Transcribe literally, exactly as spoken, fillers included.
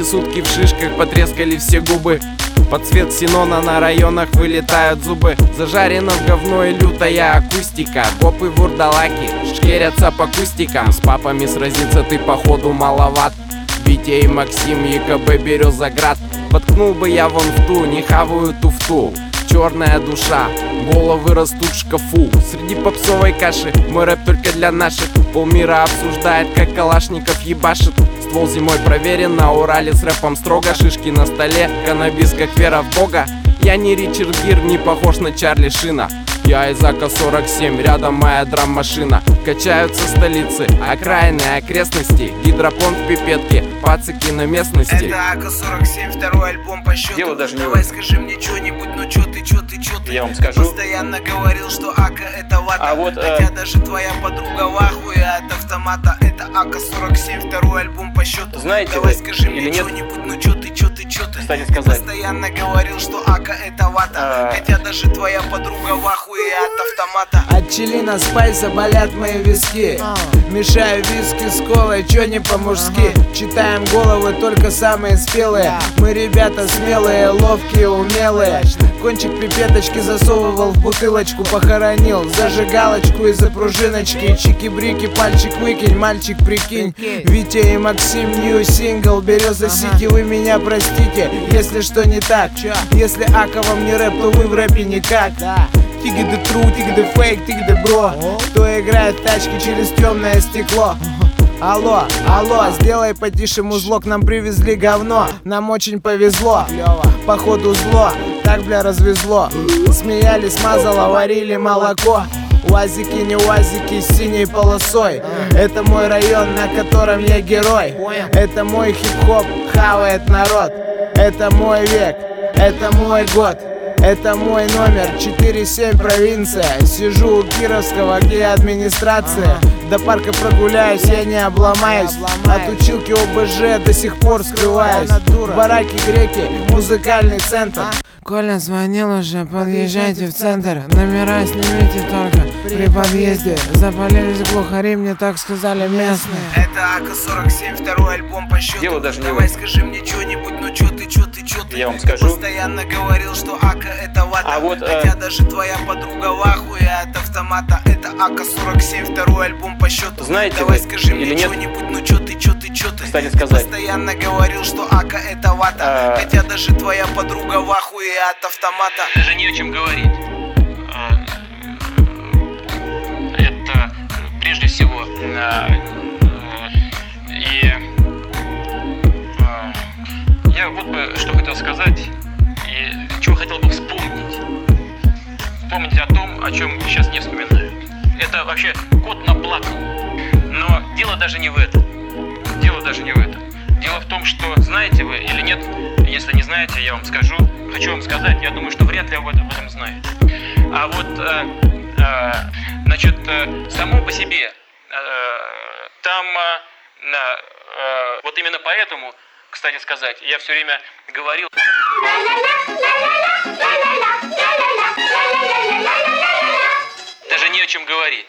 Третьи сутки в шишках потрескали все губы. Под цвет ксенона на районах вылетают зубы. Зажарено в говно и лютая акустика. Копы вурдалаки шкерятся по кустикам. С папами сразиться ты походу маловат. Витя и Максим, ЕКБ, Березоград. Подкнул бы я вон в ту, не хаваю туфту. Черная душа, головы растут в шкафу. Среди попсовой каши мой рэп только для наших. Полмира обсуждает, как Калашников ебашит. Ствол зимой проверен, на Урале с рэпом строго. Шишки на столе, каннабис как вера в Бога. Я не Ричард Гир, не похож на Чарли Шина. Я из АК сорок семь, рядом моя драм-машина. Качаются столицы, окраины, окрестности. Гидропонт в пипетке, пацики на местности. Это АК сорок семь, второй альбом по счету. Дело даже не Давай в этом. скажи мне что-нибудь, ну чё ты, чё ты, чё ты. Я вам скажу. Постоянно говорил, что АК это вата. А вот, Хотя э... даже твоя подруга в ахуе от автомата. Это АК сорок семь, второй альбом по счету. Знаете Давай вы скажи или мне нет? что-нибудь, ну чё ты, чё ты, чё ты. Кстати Ты сказать. постоянно говорил, что АК это вата. А... Хотя даже твоя подруга в ахуе от автомата. От чилина спайса болят мои виски. Мешаю виски с колой, чё не по-мужски. Читаем головы только самые спелые. Мы ребята смелые, ловкие, умелые. Кончик пипеточки засовывал в бутылочку. Похоронил зажигалочку из-за пружиночки. Чики-брики, пальчик выкинь, мальчик прикинь. Витя и Максим, нью сингл, Береза Сити. Вы меня простите, если что не так. Если ака вам не рэп, то вы в рэпе никак. Тиги the true, тиги the fake, тиги the bro. Кто играет в тачки через темное стекло? Алло, алло, сделай потише музло. К нам привезли говно, нам очень повезло. Походу зло, так бля развезло. Смеялись, мазало, варили молоко. Уазики, не уазики с синей полосой. Это мой район, на котором я герой. Это мой хип-хоп, хавает народ. Это мой век, это мой год. Это мой номер, четыре семь провинция. Сижу у Кировского, где администрация. До парка прогуляюсь, я не обломаюсь. От училки ОБЖ до сих пор скрываюсь. Бараки, греки, музыкальный центр. Коля звонил уже, подъезжайте в центр. Номера снимите только при подъезде. Запалились глухари, мне так сказали местные. Это АК сорок семь, второй альбом по счету. Дело даже не в Давай этом. скажи мне что-нибудь, ну чё ты, чё ты, чё ты. Я вам скажу. Постоянно говорил, что АК это вата. А вот, э... Хотя даже твоя подруга в ахуе от автомата. Это АК сорок семь, второй альбом по счету. Знаете Давай вы скажи или мне нет? что-нибудь, ну чё ты, чё ты, чё ты. Кстати сказать. Постоянно говорил, что АК это вата. А... Хотя даже твоя подруга в ахуе от автомата. Даже не о чем говорить. Это прежде всего и я вот бы что хотел сказать и чего хотел бы вспомнить. Вспомнить о том, о чем сейчас не вспоминаю. Это вообще кот наплакал. Но дело даже не в этом. Дело даже не в этом. Дело в том, что знаете вы или нет, если не знаете, я вам скажу. Хочу вам сказать, я думаю, что вряд ли вы об этом знаете. А вот, э, э, значит, э, само по себе, э, там, э, э, вот именно поэтому, кстати сказать, я все время говорил... Даже не о чем говорить.